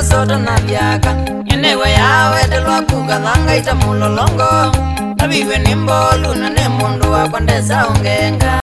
soto na biaka Yenewe yawe telwa kuka thanga ita mulolongo Tabiwe ni mbolu na ne mundu wa kwandesa ungenga